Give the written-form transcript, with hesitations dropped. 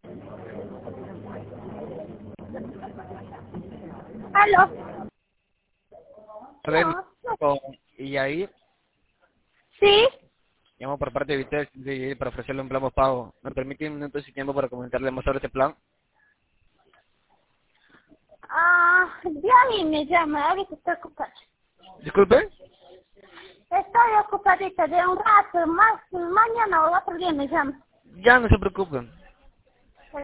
¿Aló? Ven, No, no. y ahí ¿Sí? llamo por parte de Vitel para ofrecerle un plan pago. ¿Me permite un minuto de su tiempo para comentarle más sobre este plan? De ahí me llama, ahorita estoy ocupada. Disculpe. Estoy ocupadita de un rato, más mañana o otro día me llama. Ya, no se preocupen.